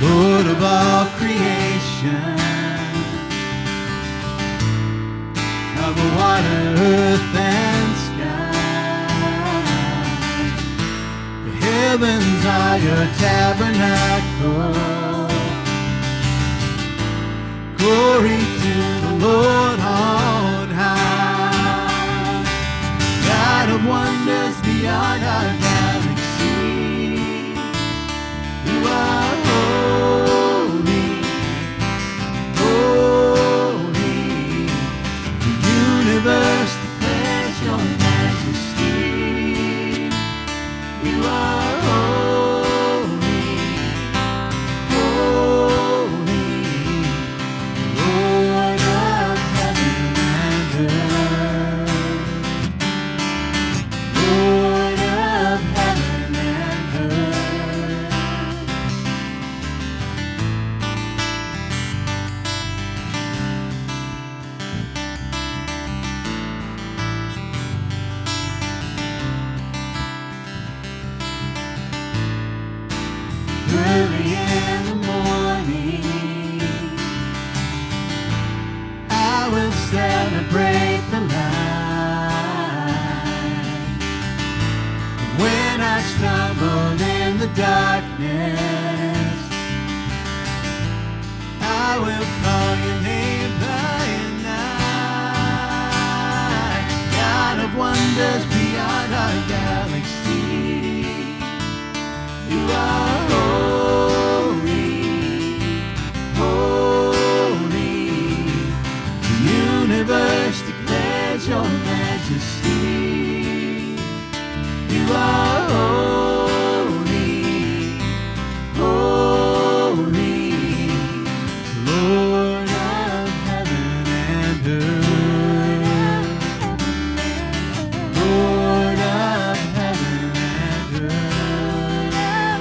Lord of all creation, of water, earth, and sky. The heavens are your tabernacle. Glory to the Lord on high, God of wonders beyond our galaxy. You are holy, holy. The universe declares your majesty. You are holy, holy, Lord of heaven and earth. Lord of heaven and earth. Early in the morning, I will celebrate the light. When I stumble in the darkness, I will call your name by night. God of wonders beyond our galaxy, you are holy, holy. The universe declares your majesty. You are holy, holy, Lord of heaven and earth. Lord of heaven and earth.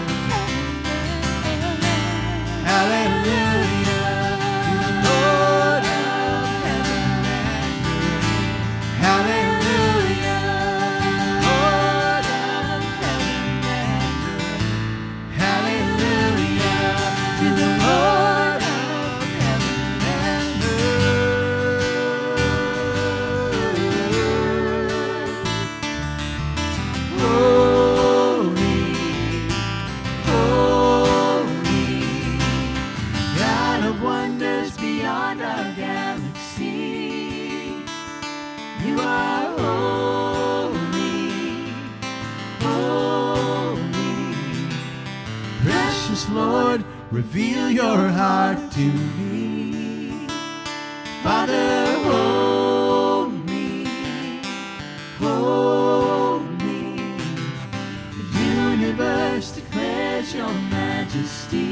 Hallelujah to the Lord of heaven and earth. Hallelujah, Lord of heaven and earth. Hallelujah to the Lord of heaven and earth. Holy, holy, God of wonders beyond our galaxy. You are holy, holy. Precious Lord, reveal your heart to me. Father, hold me, hold me. The universe declares your majesty.